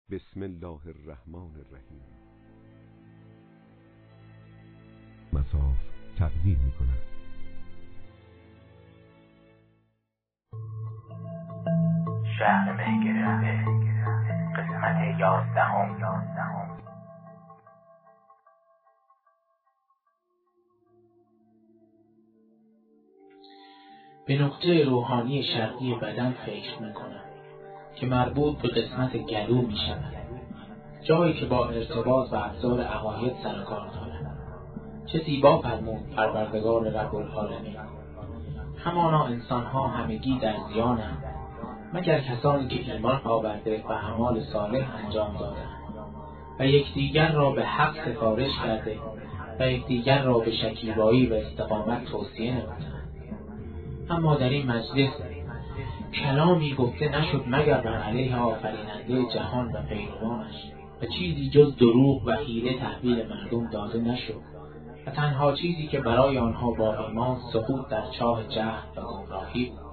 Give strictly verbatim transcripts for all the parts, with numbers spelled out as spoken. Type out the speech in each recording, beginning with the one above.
بسم الله الرحمن الرحیم. مصاف تقدیم می کند. شهر مه گرفته، قسمت یازدهم. به نقطه روحانی شرقی بدن فکر می کنم که مربوط به قسمت گلو می شود، جایی که با ارتباط و ابزار عقاید سر و کار دارد. چه زیبا فرمود پروردگار رب العالمین: همانا انسانها همگی در زیانند مگر کسانی که ایمان آورده و اعمال صالح انجام دادند و یکدیگر را به حق سفارش کرده و یکدیگر را به شکیبایی و استقامت توصیه نمودند. اما در این مجلس کلامی گفته نشد مگر بر علیه آفریننده جهان و پیروانش و چیزی جز دروغ و حیله تحویل مردم داده نشد و تنها چیزی که برای آنها با ایمان سقوط در چاه جهل و گمراهی بود.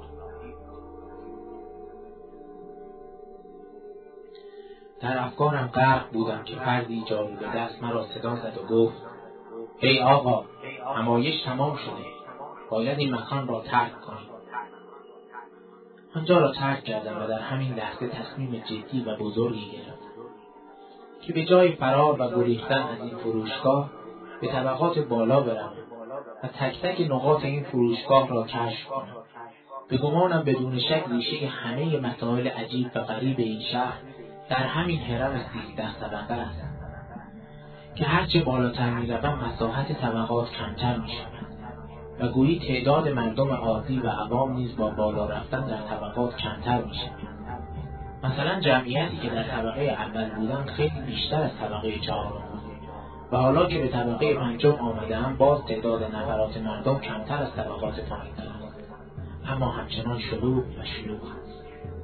در افکارم غرق بودم که فردی جارو به دست مرا صدا زد و گفت: ای آقا، نمایش تمام شده، باید این مکان را ترک کنید. آنجا را ترک کردم و در همین لحظه تصمیم جدی و بزرگی گرفتم که به جای فرار و گریختن از این فروشگاه به طبقات بالا بروم و تک تک نقاط این فروشگاه را کشف کنم. به گمانم بدون شک ریشه همه مسائل عجیب و غریب این شهر در همین هرم سیزده طبقه است که هرچه بالاتر می‌روم مساحت طبقات کمتر می‌شود و گویی تعداد مردم عادی و عوام نیز با بالا رفتن در طبقات کمتر می‌شود. مثلا جمعیتی که در طبقه اول بودن خیلی بیشتر از طبقه چهارم بود و حالا که به طبقه پنجم آمده‌ام باز تعداد نفرات مردم کمتر از طبقات پایین‌تر است، اما همچنان شلوغ و شلوغ است.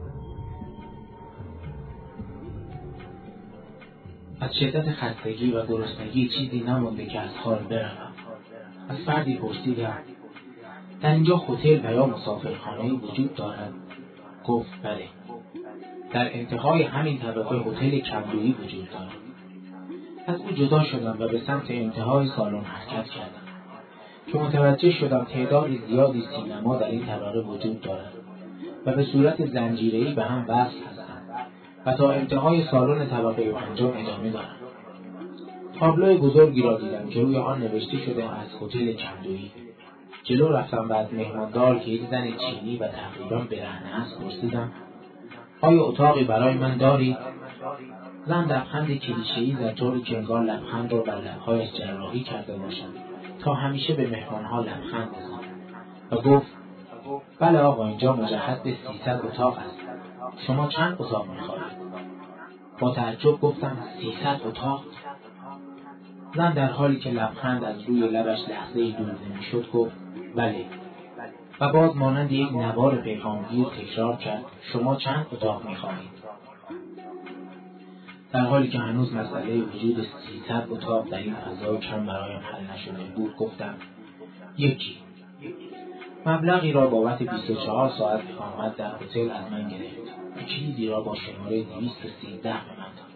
از شدت خستگی و گرسنگی چیزی نمانده که از حال بروم. از فردی پرسیدم: در اینجا هتل و یا مسافرخانه‌ای وجود دارد؟ گفت بله. در انتهای همین طبقه هتل کمرویی وجود دارد. از او جدا شدم و به سمت انتهای سالن حرکت کردم که متوجه شدم تعداد زیادی سینما در این طبقه وجود دارد و به صورت زنجیره‌ای به هم وصل هستند و تا انتهای سالن طبقه پنجم ادامه دارند. تابلو بزرگی را دیدم که روی آن نوشته شده از هتل کندویی. جلو رفتم و از مهماندار که یک زن چینی و تقریبا برهنه است پرسیدم: آیا اتاقی برای من دارید؟ زن لبخند کلیشه‌ای زد طوری که انگار لبخند را بر لب‌هایش جراحی کرده باشد تا همیشه به مهمانها لبخند بزند و گفت: بله آقا، اینجا مجهز به سیصد اتاق است. شما چند اتاق می‌خواهید؟ با تعجب گفتم: سیصد اتاق؟ زن در حالی که لبخند از روی لبش لحظه‌ای دور نمی‌شد گفت: بله. و باز مانند یک نوار پیغامگیر تکرار کرد: شما چند اتاق می‌خواهید؟ در حالی که هنوز مسئله وجود سیصد اتاق در این فضای کم برایم حل نشده بود گفتم: یکی. مبلغی را بابت بیست و چهار ساعت اقامت در هتل از من گرفت و کلیدی را با شماره دویست و سیزده به من داد.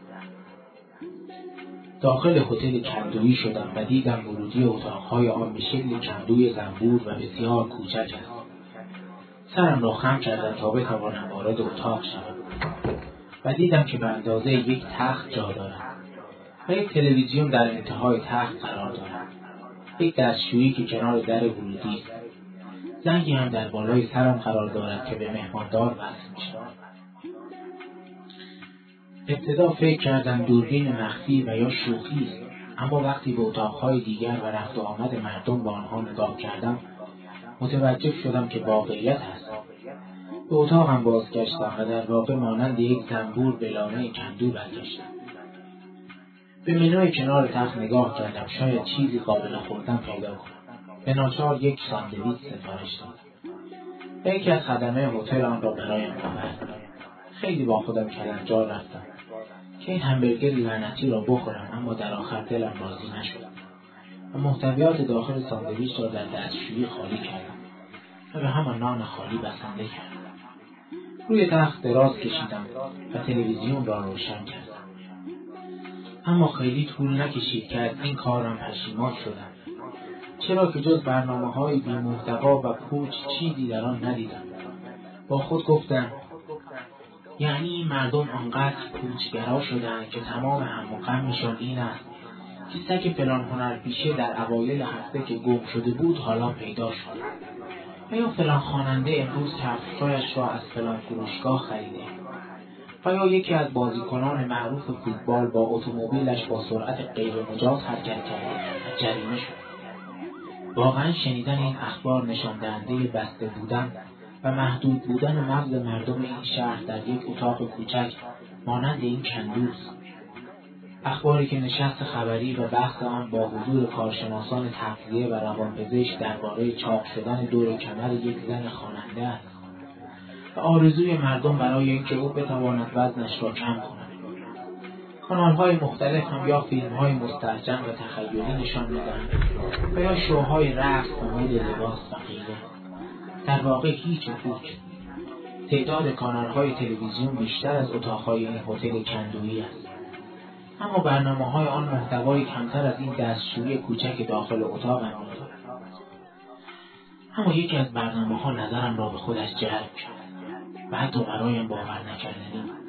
داخل هتل کندویی شدم و دیدم ورودی اتاقهای آن به شکل کندوی زنبور و بسیار کوچک است. سرم را خم کردم تا بتوانم وارد اتاق شوم و دیدم که به اندازه یک تخت جا دارد و یک تلویزیون در انتهای تخت قرار دارد. یک دستشویی که کنار در ورودی است. زنگی هم در بالای سرم قرار دارد که به مهماندار وصل می‌شود. ابتدا فکر کردم دوربین مخفی و یا شوخی است، اما وقتی به اتاقهای دیگر و رفت و آمد مردم با آنها نگاه کردم متوجه شدم که واقعیت است. به اتاقم بازگشتم و در واقع مانند یک زنبور به لانه کندو برگشتم. به منوی کنار تخت نگاه کردم شاید چیزی قابل خوردن پیدا کنم. به ناچار یک ساندویچ سفارش دادم و یکی از خدمه هتل آن را برایم آورد. خیلی با خودم کلنجار رفتم که این همبرگر لعنتی را بخورم، اما در آخر دلم راضی نشد و محتویات داخل ساندویچ را در دستشویی خالی کردم و به همان نان خالی بسنده کردم. روی تخت دراز کشیدم و تلویزیون را روشن کردم. اما خیلی طول نکشید که از این کارم پشیمان شدم، چرا که جز برنامه‌های بی‌محتوا و پوچ چیزی در آن ندیدم. با خود گفتم یعنی این مردم آنقدر پوچگرا شدند که تمام هم و غمشان این است که سگ فلان هنرپیشه در اوایل هفته که گم شده بود حالا پیدا شد، و یا فلان خواننده امروز کفش‌هایش را از فلان فروشگاه خریده، و یا یکی از بازیکنان معروف فوتبال با اتومبیلش با سرعت غیرمجاز حرکت کرده و جریمه شد. واقعا شنیدن این اخبار نشان دهنده بسته بودن و محدود بودن مغز مردم این شهر در یک اتاق کوچک مانند این کندوز. اخباری که نشست خبری و بحث آن با حضور کارشناسان تغذیه و روانپزشک درباره چاق شدن دور کمر یک زن خواننده است و آرزوی مردم برای اینکه او بتواند وزنش را کم کند. کانال‌های مختلف هم یا فیلم‌های مستهجن و تخیلی نشان می‌دهند و یا شوهای رقص و مد لباس و غیره. در واقع هیچ و پوچ. تعداد کانال‌های تلویزیون بیشتر از اتاق‌های این هتل کندویی است، اما برنامه‌های آن محتوای کمتر از این دستشویی کوچک داخل اتاق هم دارد. اما یکی از برنامه‌ها نظرم را به خودش جلب کرد و حتی برایم باور نکردنی بود.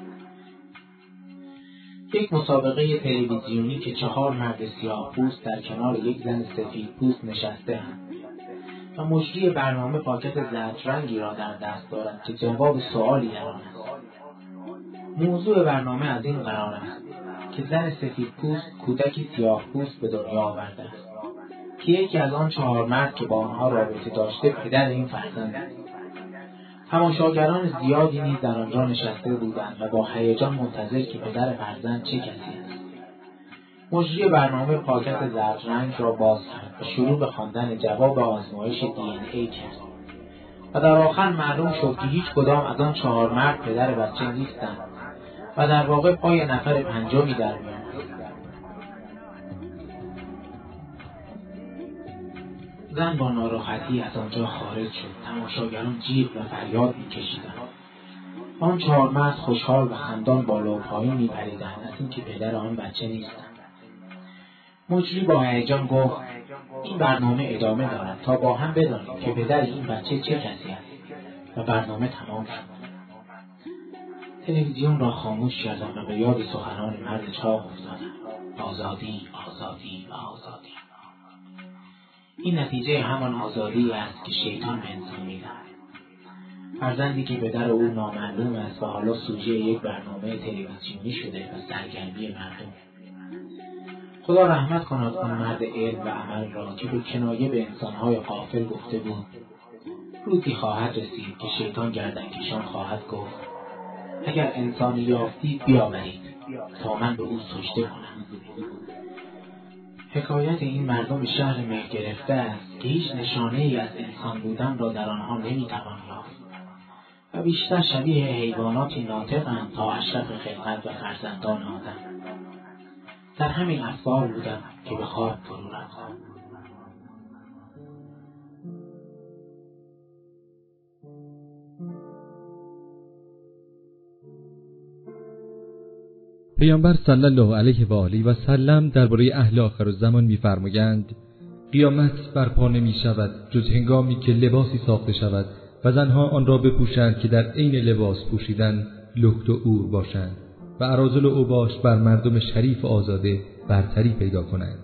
یک مسابقه تلویزیونی که چهار مرد سیاه‌پوست در کنار یک زن سفیدپوست نشسته‌اند و مجری برنامه پاکت زردرنگی را در دست دارد که جواب سؤالی در آن است. موضوع برنامه از این قرار است که زن سفیدپوست کودکی سیاه‌پوست به دنیا آورده است که یکی از آن چهار مرد که با آنها رابطه داشته پدر این فرزند است. تماشاگران زیادی نیز در آنجا نشسته بودند و با هیجان منتظر که پدر فرزند چه کسی است. مجری برنامه پاکت زردرنگ را باز کرد و شروع به خواندن جواب آزمایش دی ان ای کرد و در آخر معلوم شد که هیچ کدام از آن چهار مرد پدر بچه نیستند و در واقع پای نفر پنجمی در میان. زن با ناراحتی از آنجا خارج شد. تماشاگران جیغ و فریاد می‌کشیدند. آن چهار مرد خوشحال و خندان بالا و پایین می‌پریدند از اینکه پدر آن بچه نیستند. مجری با هیجان گفت این برنامه ادامه دارد تا با هم بدانیم که پدر این بچه چه کسی است و برنامه تمام شد. تلویزیون را خاموش کردند و به یاد سخنان مرد چاق افتادند. آزادی، آزادی و آزادی. این نتیجه همان آزادی است که شیطان به انسان می‌دهد. فرزندی که پدر او نامعلوم است و حالا سوژه یک برنامه تلویزیونی شده و سرگرمی مردم. خدا رحمت کند آن مرد علم و عمل را که به کنایه به انسان‌های غافل گفته بود روزی خواهد رسید که شیطان گردنکشان خواهد گفت اگر انسانی یافتید بیاورید تا من به او سجده کنم. حکایت این مردم شهر مه گرفته است که هیچ نشانه‌ای از انسان بودن را در آنها نمی‌توان یافت و بیشتر شبیه حیواناتی ناطقند تا اشرف خلقت و فرزندان آدم. در همین افکار بودم که به خواب فرو رفتم. پیامبر صلی الله علیه و آله و سلم درباره اهل آخرالزمان می‌فرمایند قیامت برپا نمی‌شود جز هنگامی که لباسی ساخته شود و زنها آن را بپوشند که در عین لباس پوشیدن لخت و عور باشند و اراذل و اوباش بر مردم شریف و آزاده برتری پیدا کنند.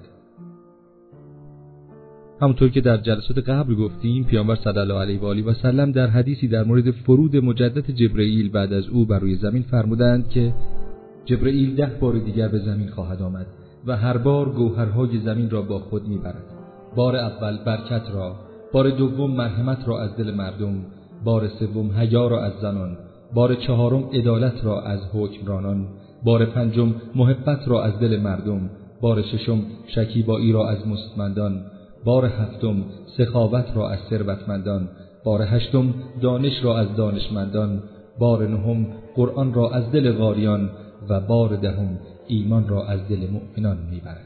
همونطور که در جلسات قبل گفتیم پیامبر صلی الله علیه و آله و سلم در حدیثی در مورد فرود مجدد جبرئیل بعد از او بر روی زمین فرمودند که جبرئیل ده بار دیگر به زمین خواهد آمد و هر بار گوهرهای زمین را با خود میبرد. بار اول برکت را، بار دوم مرحمت را از دل مردم، بار سوم حیا را از زنان، بار چهارم عدالت را از حکمرانان، بار پنجم محبت را از دل مردم، بار ششم شکیبایی را از مستمندان، بار هفتم سخاوت را از ثروتمندان، بار هشتم دانش را از دانشمندان، بار نهم قرآن را از دل قاریان و بار دهم ایمان را از دل مؤمنان میبرد.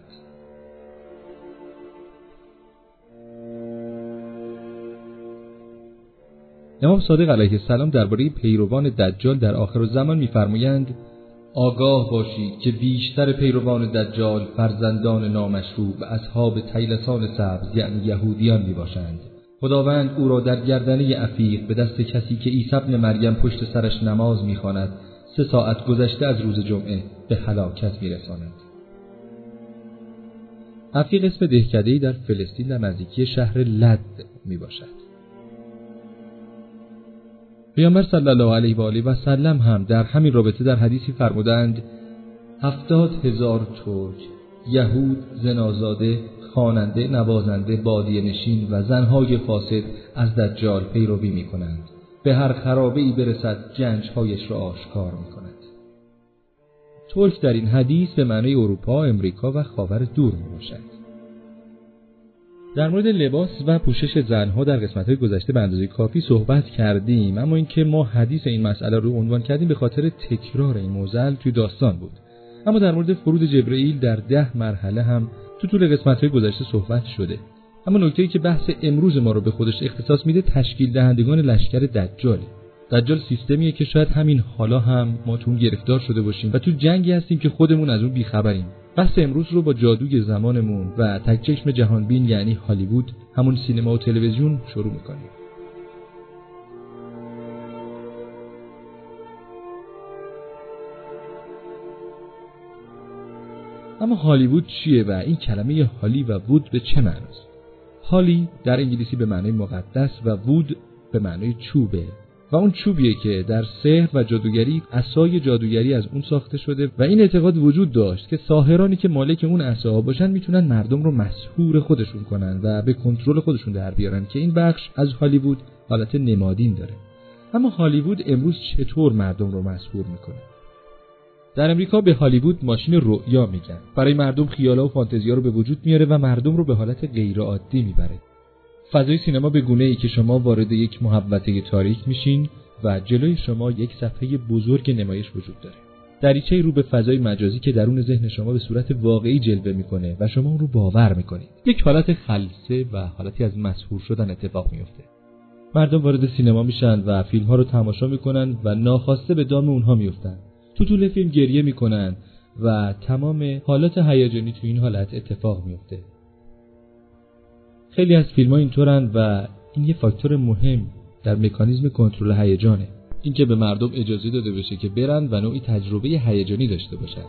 امام صادق علیه السلام درباره پیروان دجال در آخرالزمان می‌فرمایند آگاه باشید که بیشتر پیروان دجال فرزندان نامشروع و اصحاب طیلسان سبز یعنی یهودیان می باشند. خداوند او را در گردنه عفیق به دست کسی که عیسی ابن مریم پشت سرش نماز می خواند سه ساعت گذشته از روز جمعه به هلاکت می رساند. عفیق اسم دهکده‌ای در فلسطین در نزدیکی شهر لد می باشد. پیامبر صلی الله علیه و آله و سلم هم در همین رابطه در حدیثی فرمودند هفتاد هزار ترک، یهود، زنازاده، خواننده، نوازنده، بادیه نشین و زنهای فاسد از دجال پیروی می کنند. به هر خرابه‌ای برسد گنجهایش را آشکار می کند. ترک در این حدیث به معنی اروپا، امریکا و خاور دور می باشد. در مورد لباس و پوشش زنها در قسمت‌های گذشته به اندازه کافی صحبت کردیم، اما اینکه ما حدیث این مسئله رو عنوان کردیم به خاطر تکرار این موضوع توی داستان بود. اما در مورد فرود جبرئیل در ده مرحله هم تو طول قسمت‌های گذشته صحبت شده. اما نکته‌ای که بحث امروز ما رو به خودش اختصاص میده تشکیل دهندگان لشکر دجاله. دجال سیستمیه که شاید همین حالا هم ما تو اون گرفتار شده باشیم و تو جنگی هستیم که خودمون از اون بیخبریم. بحث امروز رو با جادوی زمانمون و تک چشم جهانبین یعنی هالیوود، همون سینما و تلویزیون شروع میکنیم. اما هالیوود چیه و این کلمه هالی و وود به چه معناست؟ هالی در انگلیسی به معنی مقدس و وود به معنی چوبه و اون چوبیه که در سحر و جادوگری عصای جادوگری از اون ساخته شده و این اعتقاد وجود داشت که ساحرانی که مالک اون عصا باشن میتونن مردم رو مسحور خودشون کنن و به کنترل خودشون در بیارن که این بخش از هالیوود حالت نمادین داره. اما هالیوود امروز چطور مردم رو مسحور میکنه؟ در امریکا به هالیوود ماشین رؤیا میگن. برای مردم خیالا و فانتزیا رو به وجود میاره و مردم رو به حالت غیر عادی میبره. فضای سینما به گونه‌ای که شما وارد یک محوطه تاریک میشین و جلوی شما یک صفحه بزرگ نمایش وجود داره. دریچه‌ای رو به فضای مجازی که درون ذهن شما به صورت واقعی جلوه میکنه و شما اون رو باور میکنید. یک حالت خلسه و حالتی از مسحور شدن اتفاق میفته. مردم وارد سینما میشن و فیلم‌ها رو تماشا میکنن و ناخواسته به دام اونها میافتن. تو طول فیلم گریه میکنن و تمام حالات هیجانی تو این حالت اتفاق میفته. خیلی از فیلم‌ها اینطورن و این یه فاکتور مهم در مکانیزم کنترل هیجانه. اینکه به مردم اجازه داده بشه که برن و نوعی تجربه هیجانی داشته باشن.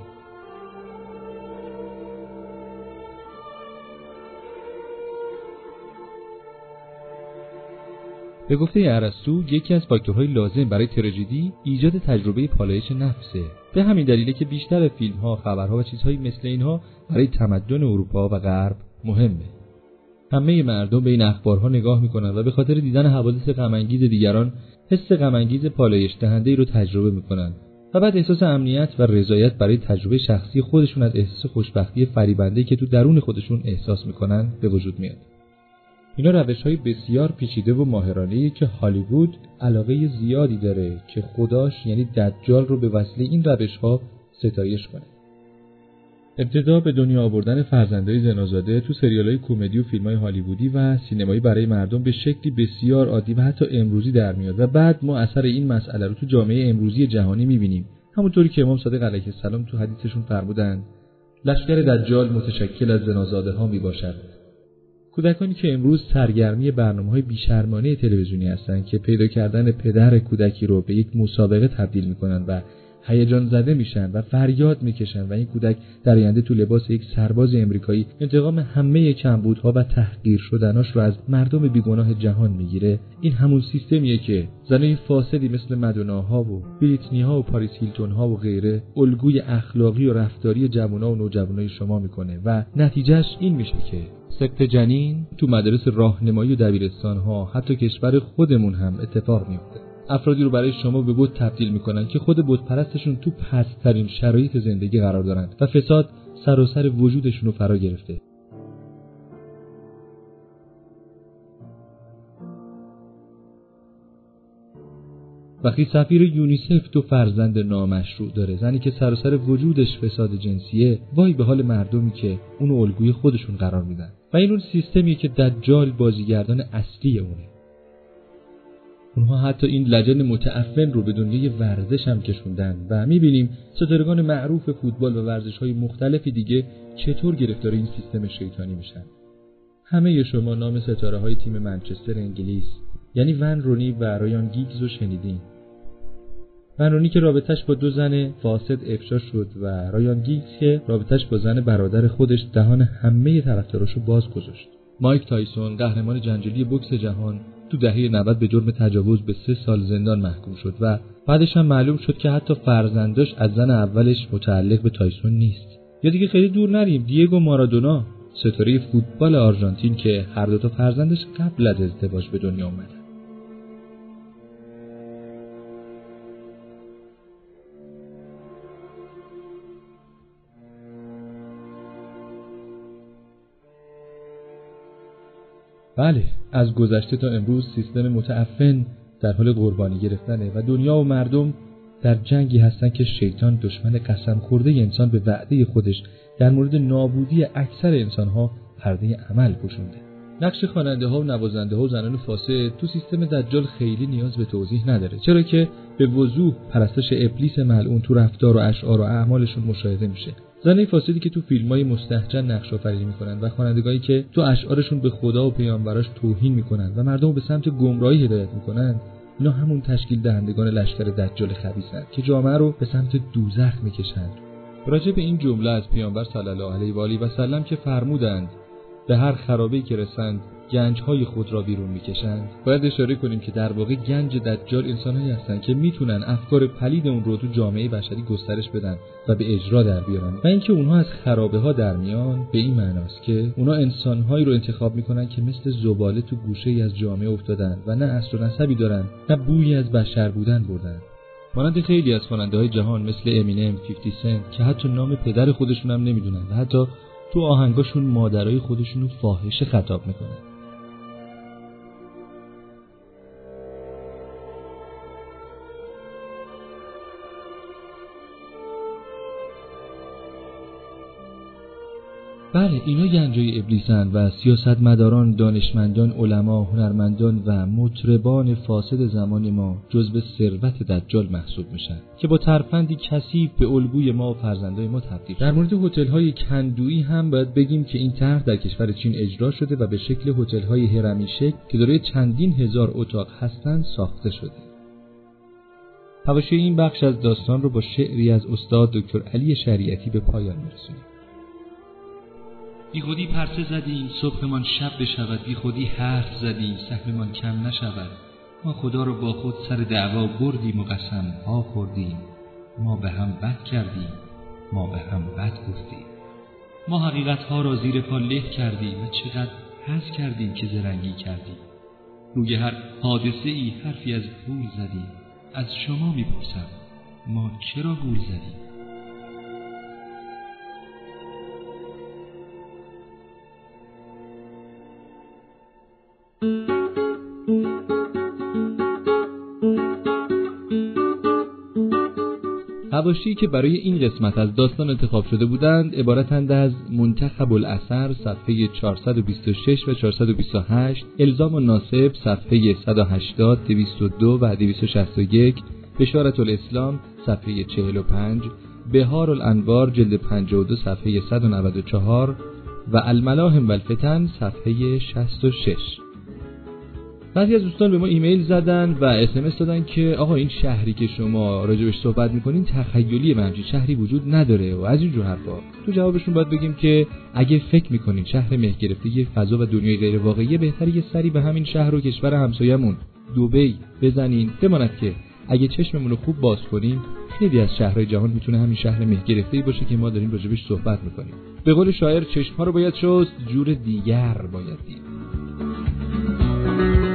به گفته ارسطو یکی از فاکتورهای لازم برای تراژدی ایجاد تجربه پالایش نفسه. به همین دلیله که بیشتر فیلم‌ها، خبرها و چیزهای مثل اینها برای تمدن اروپا و غرب مهمه. همه مردم به این اخبارها نگاه میکنن و به خاطر دیدن حوادث غم‌انگیز دیگران حس غم‌انگیز پالایش دهنده‌ای رو تجربه میکنن و بعد احساس امنیت و رضایت برای تجربه شخصی خودشون از احساس خوشبختی فریبنده‌ای که تو درون خودشون احساس میکنن به وجود میاد. اینا روش‌های بسیار پیچیده و ماهرانه‌ای که هالیوود علاقه زیادی داره که خداش یعنی دجال رو به وسیله این روش‌ها ستایش کنه. ابتدا به دنیا آوردن فرزندای زنازاده تو سریال‌های کمدی و فیلم‌های هالیوودی و سینمایی برای مردم به شکلی بسیار عادی و حتی امروزی در میاد و بعد ما اثر این مسئله رو تو جامعه امروزی جهانی می‌بینیم. همونطوری که امام صادق علیه السلام تو حدیثشون فرمودند لشکر دجال متشکل از زنازاده‌ها میباشد. کودکانی که امروز سرگرمی برنامه‌های بی‌شرمانه تلویزیونی هستند که پیدا کردن پدر کودکی رو به یک مسابقه تبدیل می‌کنن و هیجان زده میشن و فریاد میکشن و این کودک در آینده تو لباس یک سرباز امریکایی انتقام همه کمبودها و تحقیر شدناش رو از مردم بیگناه جهان میگیره. این همون سیستمیه که زنای فاسدی مثل مدوناها و بریتنی‌ها و پاریس هیلتون‌ها و غیره الگوی اخلاقی و رفتاری جوونا و نوجوانای شما میکنه و نتیجهش این میشه که سقط جنین تو مدارس راهنمایی و دبیرستان‌ها حتی کشور خودمون هم اتفاق میفته. افرادی رو برای شما به بت تبدیل میکنن که خود بت پرستشون تو پست‌ترین شرایط زندگی قرار دارن و فساد سراسر وجودشون رو فرا گرفته. وقتی سفیر یونیسف تو فرزند نامشروع داره، زنی که سراسر وجودش فساد جنسیه، وای به حال مردمی که اونو الگوی خودشون قرار میدن. و این اون سیستمیه که دجال بازیگردان اصلی اونه. اونها حتی این لجن متعفن رو به دنیای ورزش هم کشوندن و می‌بینیم ستارگان معروف فوتبال و ورزش‌های مختلفی دیگه چطور گرفتار این سیستم شیطانی میشن. همه شما نام ستاره‌های تیم منچستر انگلیس یعنی ون رونی و رایان گیگز رو شنیدین. ون رونی که رابطش با دو زن فاسد افشا شد و رایان گیگز که رابطش با زن برادر خودش دهان همه طرفداراشو باز گذاشت. مایک تایسون قهرمان جنجالی بوکس جهان تو دهه نود به جرم تجاوز به سه سال زندان محکوم شد و بعدش هم معلوم شد که حتی فرزندش از زن اولش متعلق به تایسون نیست. یا دیگه خیلی دور نریم، دیگو مارادونا، ستاره فوتبال آرژانتین که هر دو تا فرزندش قبل از ازدواج به دنیا اومدن. بله، از گذشته تا امروز سیستم متعفن در حال قربانی گرفتنه و دنیا و مردم در جنگی هستن که شیطان دشمن قسم خورده انسان به وعده خودش در مورد نابودی اکثر انسانها پرده عمل پوشونده. نقش خواننده ها و نوازنده ها و زنان فاسد تو سیستم دجال خیلی نیاز به توضیح نداره، چرا که به وضوح پرستش ابلیس ملعون تو رفتار و اشعار و اعمالشون مشاهده میشه. زنای فاسدی که تو فیلم‌های مستهجن نقش آفرینی میکنن و خوانندگانی که تو اشعارشون به خدا و پیامبراش توهین میکنن و مردم رو به سمت گمراهی هدایت میکنن، اینا همون تشکیل دهندگان لشکر دجال خبیثن که جامعه رو به سمت دوزخ میکشن. راجع به این جمله از پیامبر صلی الله علیه و آله و سلم که فرمودند به هر خرابه‌ای که رسند گنج‌های خود را بیرون می‌کشند، باید اشاره کنیم که در واقع گنج دجال انسان‌هایی هستند که میتونن افکار پلید اون رو تو جامعه بشری گسترش بدن و به اجرا در بیارن و اینکه اونها از خرابه‌ها در میان به این معناست که اونها انسان‌هایی رو انتخاب می‌کنن که مثل زباله تو گوشه‌ای از جامعه افتادن و نه اصل و نسبی دارن، نه بویی از بشر بودن بردن. مانند خیلی از خواننده‌های جهان مثل امینم، پنجاه سنت که حتی نام پدر خودشون هم نمیدونن و حتی تو آهنگاشون مادرای خودشون رو فاحشه خطاب میکنن. بله، اینا گنجای ابلیسن و سیاستمداران، دانشمندان، علما، هنرمندان و مطربان فاسد زمان ما جزو ثروت دجال محسوب میشن که با ترفندی کثیف به الگوی ما و فرزندای ما تبدیل. در مورد هتل‌های کندویی هم باید بگیم که این طرح در کشور چین اجرا شده و به شکل هتل‌های هرمی شکل که دارای چندین هزار اتاق هستن ساخته شده. حواشی این بخش از داستان رو با شعری از استاد دکتر علی شریعتی به پایان میرسونیم. بی خودی پرسه زدیم صبحمان شب بشود، بی خودی حرف زدیم سهممان کم نشود. ما خدا رو با خود سر دعوا بردیم و قسم ها خوردیم. ما به هم بد کردیم، ما به هم بد گفتیم. ما حقیقت ها را زیر پا له کردیم و چقدر حس کردیم که زرنگی کردیم. روی هر حادثه ای حرفی از گول زدیم. از شما میپرسم ما چرا گول زدیم؟ حواشی که برای این قسمت از داستان انتخاب شده بودند عبارتند از منتخب الاثر صفحه چهارصد و بیست و شش و چهارصد و بیست و هشت، الزام الناسب صفحه صد و هشتاد، دویست و دو و دویست و شصت و یک، بشارت الاسلام صفحه چهل و پنج، بهار الانوار جلد پنجاه و دو صفحه صد و نود و چهار و الملاهم و الفتن صفحه شصت و شش. بعضی از دوستان به ما ایمیل زدن و اس ام اس دادن که آقا این شهری که شما راجبش صحبت میکنین تخیلی، همچین شهری وجود نداره و از این جور حرفا. تو جوابشون باید بگیم که اگه فکر میکنین شهر مه گرفته یه فضا و دنیای غیر واقعیه، بهتره یه سری به همین شهر و کشور همسایه‌مون دبی بزنین. بماند که اگه چشممون رو خوب باز کنیم خیلی از شهرهای جهان میتونه همین شهر مه گرفته‌ای باشه که ما داریم راجبش صحبت میکنیم. به قول شاعر چشم‌ها رو باید شست، جور دیگر باید دید.